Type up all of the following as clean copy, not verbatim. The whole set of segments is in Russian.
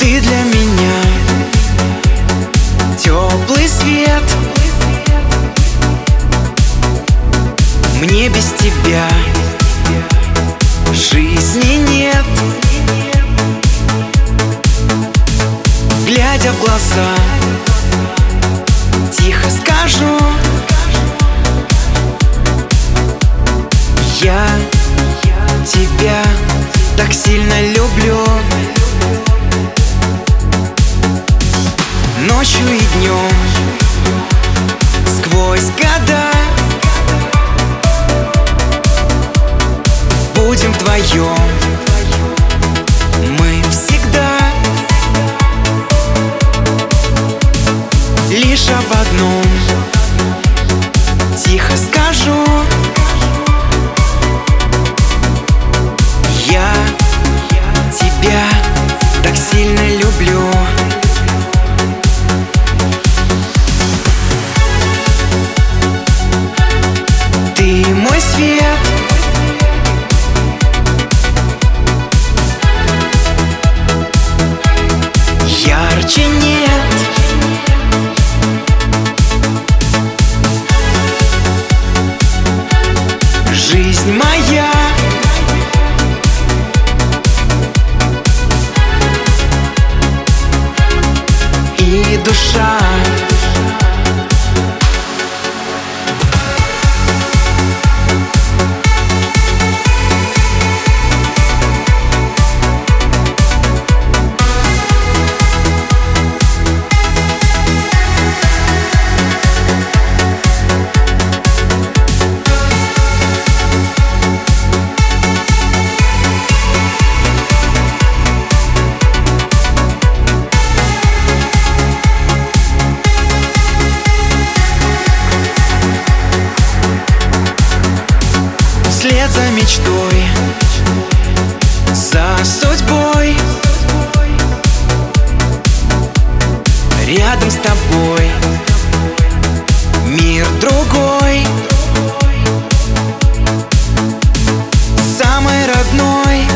Ты для меня теплый свет. Мне без тебя жизни нет. Глядя в глаза, тихо скажу: я тебя так сильно люблю. Ночью и днем, сквозь года, будем вдвоем мы всегда. Лишь об одном тихо скажу: я тебя так сильно люблю. Ты мой свет, ярче нет. Жизнь моя, и душа. Вслед за мечтой, за судьбой, рядом с тобой мир другой, самый родной.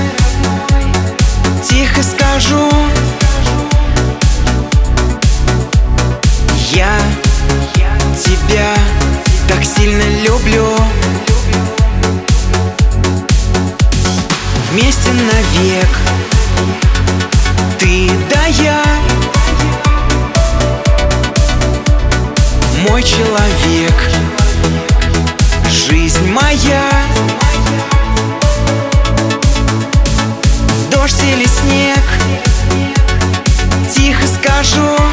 Тихо скажу: я тебя так сильно люблю. Вместе навек, ты да я, мой человек, жизнь моя. Дождь или снег, тихо скажу: